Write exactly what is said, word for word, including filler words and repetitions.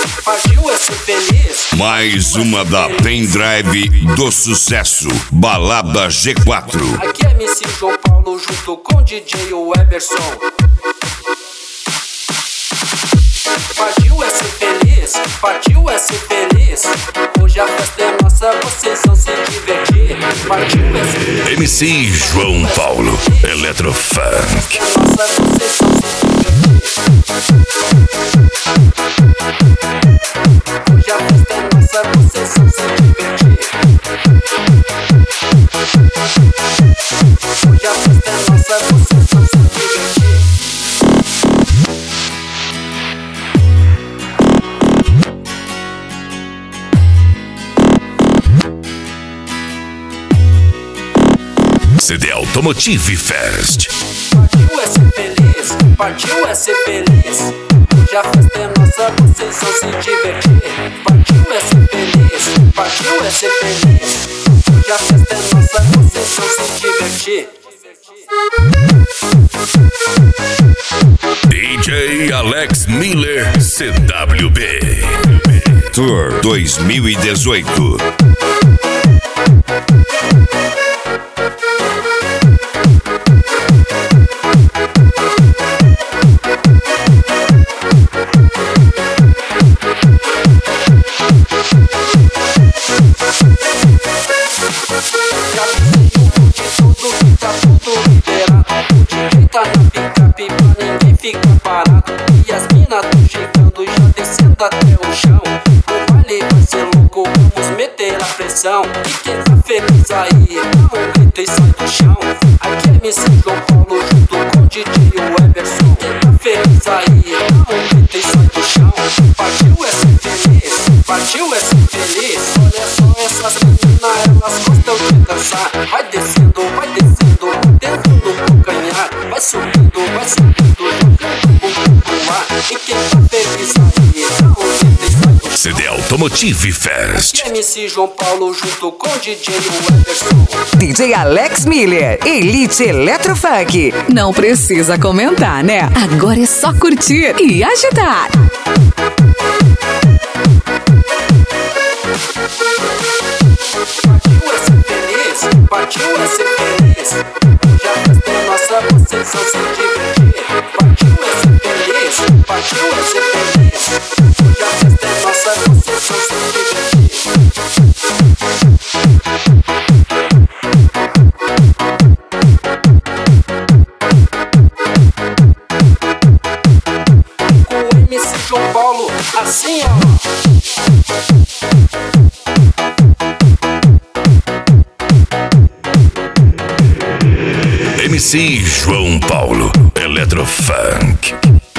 partiu é ser feliz. Mais uma da Pendrive do sucesso, Balada G quatro. Aqui é M C João Paulo junto com D J Weberson. Partiu é ser feliz, partiu é ser feliz. Hoje a festa é nossa, vocês vão se divertir. Partiu é ser feliz. M C João Paulo, Eletrofunk. Nossa, vocês vão se Hoje a festa é nossa, vocês vão se divertir. Hoje a festa é nossa, vocês vão se divertir. C D Automotive Fest. Partiu é ser feliz, partiu é ser feliz. Hoje a festa é nossa, vocês vão se divertir. Partiu é ser feliz, partiu é ser feliz. Hoje a festa é nossa, vocês vão se divertir. D J Alex Miller C W B Tour dois mil e dezoito. E as minas tão chegando, já descendo até o chão. O baile vai ser louco, vamos meter a pressão. E quem tá feliz aí, dá um grito e sai do chão. Aqui é M C João Paulo junto com D J Weberson. Quem tá feliz aí, dá um grito e sai do chão. Partiu é ser feliz, partiu é ser feliz. Olha só essas meninas, elas gostam de dançar. Vai descendo, vai descendo, dentro do calcanhar. Vai subindo, vai subindo, e quem tá feliz aí, dá um grito e sai do chão. C D Automotive Fest. Aqui é M C João Paulo junto com D J Weberson. D J Alex Miller, Elite Eletrofunk. Não precisa comentar, né? Agora é só curtir e agitar. Partiu é ser feliz, partiu é ser feliz. Hoje a festa é nossa, vocês vão se divertir. Partiu é ser feliz, partiu é ser feliz. Hoje a festa é nossa, vocês vão se divertir. Com o M C João Paulo, assim ó. M C João Paulo, Eletrofunk.